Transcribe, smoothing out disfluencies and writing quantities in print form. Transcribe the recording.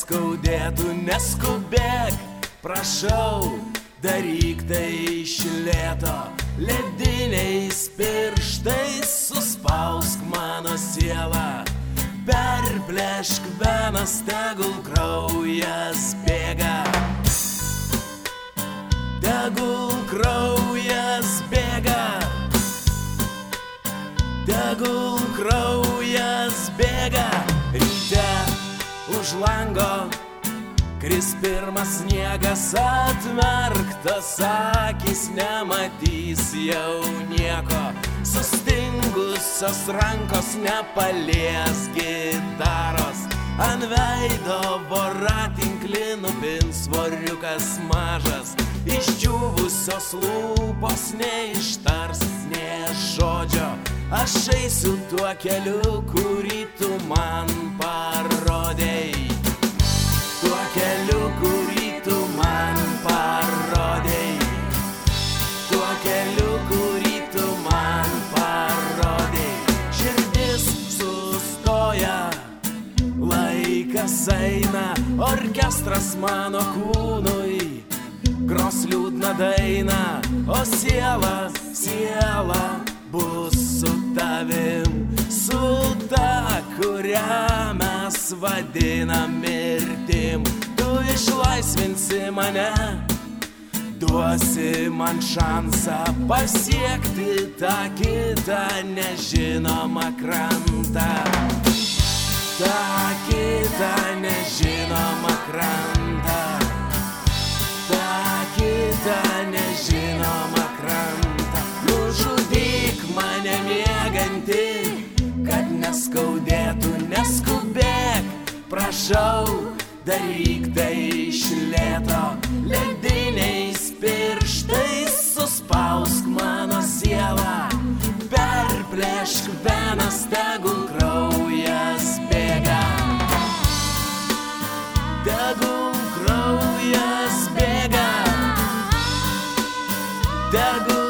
neskaudėtų, neskubėk, prašau, daryk tai iš lėto, lediniais pirštais suspausk mano sielą, perplėšk venas, tegul kraujas bėga, tegul kraujas bėga, tegul kraujas bėga. Ryte už lango kris pirmas sniegas, atmerktas akys nematys jau nieko, sustingusios rankos nepalies gitaros, ant veido voratinklį nupins svoriukas mažas, išdžiūvusios lūpos neištars nė žodžio, aš eisiu tuo keliu, kurį tu man parodei. Tuo keliu, kurį tu man parodei. Tuo keliu, kurį tu man parodei. Širdis sustoja, laikas eina, orkestras mano kūnui gros liūdną dainą, o siela, siela bus su tavim, su ta, kurią mes vadinam mirtim. Tu išlaisvinsi mane, duosi man šansą pasiekti tą kitą nežinomą krantą. tą kitą nežinomą krantą, tą kitą nežinomą krantą. Nužudyk mane miegantį, kad neskaudėtų, neskubėk, prašau, daryk tai iš lėto, lediniais pirštais suspausk mano sielą, perplėšk venas, tegul kraujas bėga, tegul kraujas bėga, tegul